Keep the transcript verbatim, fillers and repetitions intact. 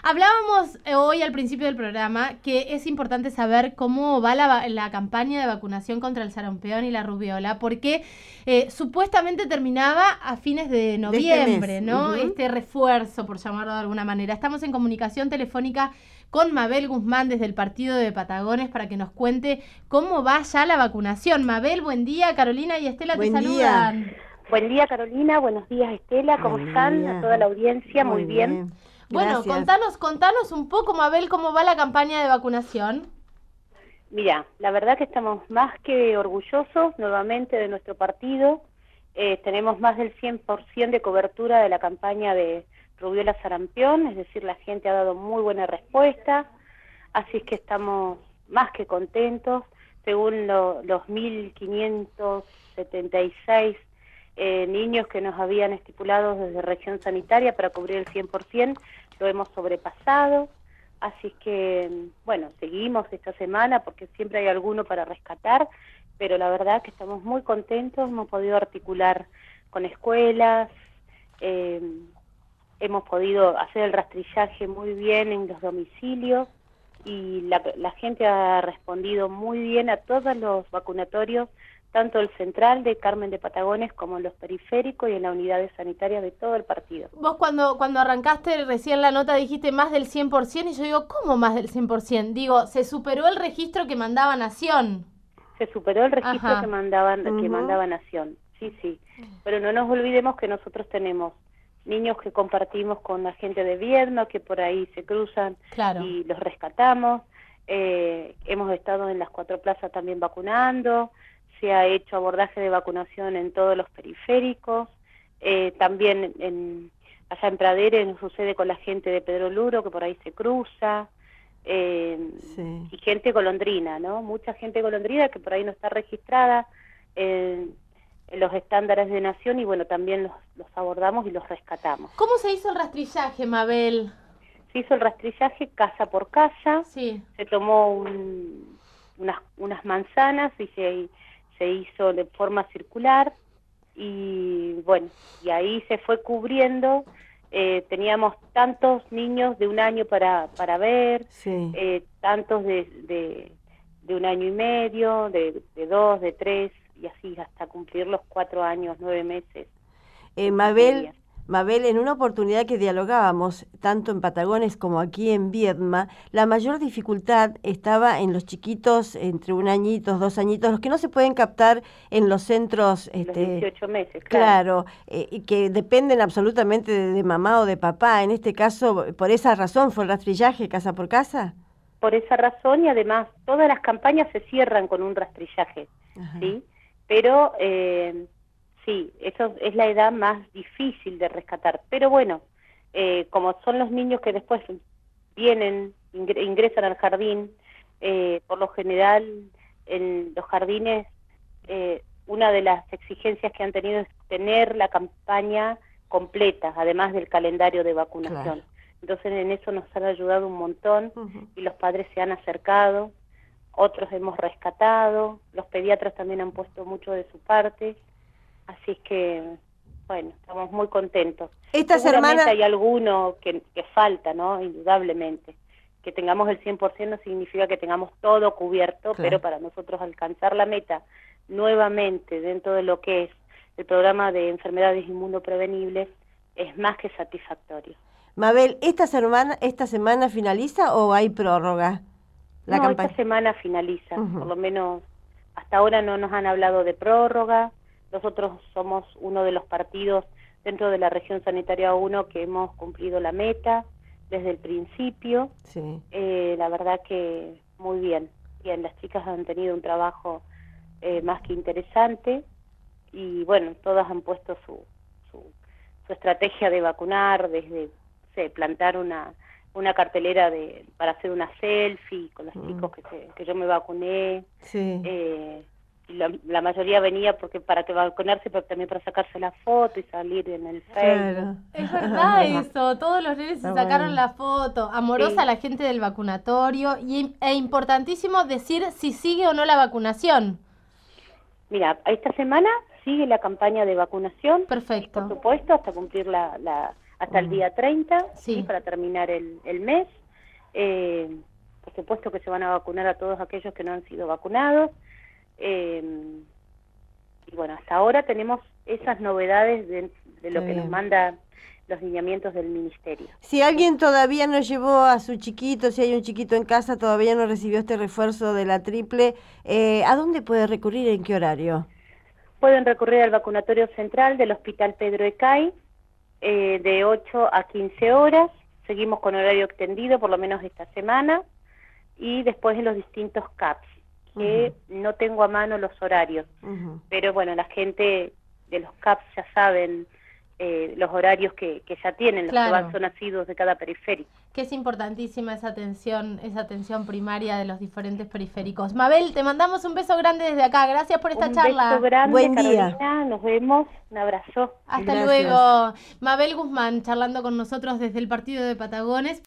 Hablábamos hoy al principio del programa que es importante saber cómo va la, la campaña de vacunación contra el sarampión y la rubiola, porque eh, supuestamente terminaba a fines de noviembre, de este mes. ¿no? Uh-huh. Este refuerzo, por llamarlo de alguna manera. Estamos en comunicación telefónica con Mabel Guzmán desde el partido de Patagones para que nos cuente cómo va ya la vacunación. Mabel, buen día. Carolina y Estela buen te día. saludan. Buen día, Carolina. Buenos días, Estela. ¿Cómo buen están? Día. A toda la audiencia, muy, muy bien. bien. Bueno, contanos, contanos un poco, Mabel, cómo va la campaña de vacunación. Mira, la verdad que estamos más que orgullosos nuevamente de nuestro partido. Eh, tenemos más del cien por ciento de cobertura de la campaña de rubiola sarampión, es decir, la gente ha dado muy buena respuesta, así es que estamos más que contentos. Según lo, los mil quinientos setenta y seis eh, niños que nos habían estipulado desde región sanitaria para cubrir el cien por ciento, lo hemos sobrepasado. Así que, bueno, seguimos esta semana porque siempre hay alguno para rescatar, pero la verdad que estamos muy contentos, hemos podido articular con escuelas, eh, hemos podido hacer el rastrillaje muy bien en los domicilios y la, la gente ha respondido muy bien a todos los vacunatorios, tanto el central de Carmen de Patagones como en los periféricos y en las unidades sanitarias de todo el partido. Vos cuando, cuando arrancaste recién la nota dijiste más del cien por ciento y yo digo, ¿cómo más del cien por ciento? Digo, se superó el registro que mandaba Nación. Se superó el registro Ajá. que mandaban, Uh-huh. que mandaba Nación, sí, sí. Pero no nos olvidemos que nosotros tenemos niños que compartimos con la gente de Viedma, que por ahí se cruzan Claro. y los rescatamos. Eh, hemos estado en las cuatro plazas también vacunando. Se ha hecho abordaje de vacunación en todos los periféricos, eh, también en, allá en Pradere nos sucede con la gente de Pedro Luro, que por ahí se cruza, eh, sí. y gente golondrina, ¿no? Mucha gente golondrina que por ahí no está registrada en, en los estándares de Nación y bueno, también los, los abordamos y los rescatamos. ¿Cómo se hizo el rastrillaje, Mabel? Se hizo el rastrillaje casa por casa, Sí. se tomó un, unas, unas manzanas y se... se hizo de forma circular y bueno, y ahí se fue cubriendo, eh, teníamos tantos niños de un año para, para ver, sí. eh, tantos de, de, de un año y medio, de, de dos, de tres, y así hasta cumplir los cuatro años, nueve meses. Eh, Mabel, Mabel, en una oportunidad que dialogábamos, tanto en Patagones como aquí en Viedma, la mayor dificultad estaba en los chiquitos entre un añito, dos añitos, los que no se pueden captar en los centros... Los este, dieciocho meses, claro. Claro, eh, que dependen absolutamente de, de mamá o de papá. En este caso, por esa razón, ¿fue el rastrillaje casa por casa? Por esa razón y además todas las campañas se cierran con un rastrillaje, Ajá. ¿sí? Pero... Eh, Sí, eso es la edad más difícil de rescatar, pero bueno, eh, como son los niños que después vienen, ingre, ingresan al jardín, eh, por lo general en los jardines eh, una de las exigencias que han tenido es tener la campaña completa, además del calendario de vacunación. Claro. Entonces en eso nos han ayudado un montón Uh-huh. y los padres se han acercado, otros hemos rescatado, los pediatras también han puesto mucho de su parte. Así es que, bueno, estamos muy contentos. Estas Seguramente hermanas... hay alguno que, que falta, ¿no? Indudablemente. Que tengamos el cien por ciento no significa que tengamos todo cubierto, Claro. pero para nosotros alcanzar la meta nuevamente dentro de lo que es el programa de enfermedades inmunoprevenibles es más que satisfactorio. Mabel, ¿esta semana, esta semana finaliza o hay prórroga? La no, campaña... esta semana finaliza. Uh-huh. Por lo menos hasta ahora no nos han hablado de prórroga. Nosotros somos uno de los partidos dentro de la región sanitaria uno que hemos cumplido la meta desde el principio. Sí. Eh, la verdad que muy bien. Bien, las chicas han tenido un trabajo eh, más que interesante y bueno, todas han puesto su, su, su estrategia de vacunar, desde sé, plantar una, una cartelera de para hacer una selfie con los Mm. chicos que, se, que yo me vacuné. Sí. Eh, La, la mayoría venía porque para que vacunarse, pero también para sacarse la foto y salir en el Facebook. Claro. Es verdad eso, todos los nenes se Está sacaron bueno. la foto. Amorosa Sí. la gente del vacunatorio y, e importantísimo decir si sigue o no la vacunación. Mira, esta semana sigue la campaña de vacunación. Perfecto. Por supuesto, hasta cumplir la, la hasta el día treinta, sí. ¿sí? Para terminar el, el mes. Eh, por supuesto que se van a vacunar a todos aquellos que no han sido vacunados. Eh, y bueno, hasta ahora tenemos esas novedades de, de lo Está que bien. nos manda los lineamientos del Ministerio. Si alguien todavía no llevó a su chiquito, si hay un chiquito en casa, todavía no recibió este refuerzo de la triple, eh, ¿a dónde puede recurrir? ¿En qué horario? Pueden recurrir al vacunatorio central del Hospital Pedro Ecay, eh, de ocho a quince horas. Seguimos con horario extendido, por lo menos esta semana, y después en los distintos C A Ps, que uh-huh. no tengo a mano los horarios. Uh-huh. Pero bueno, la gente de los C A Ps ya saben eh, los horarios que, que ya tienen, los claro. que van, son nacidos de cada periférico. Que es importantísima esa atención, esa atención primaria de los diferentes periféricos. Mabel, te mandamos un beso grande desde acá. Gracias por esta un charla. Un beso grande, Buen Carolina. día. Nos vemos. Un abrazo. Hasta Gracias. luego. Mabel Guzmán charlando con nosotros desde el partido de Patagones.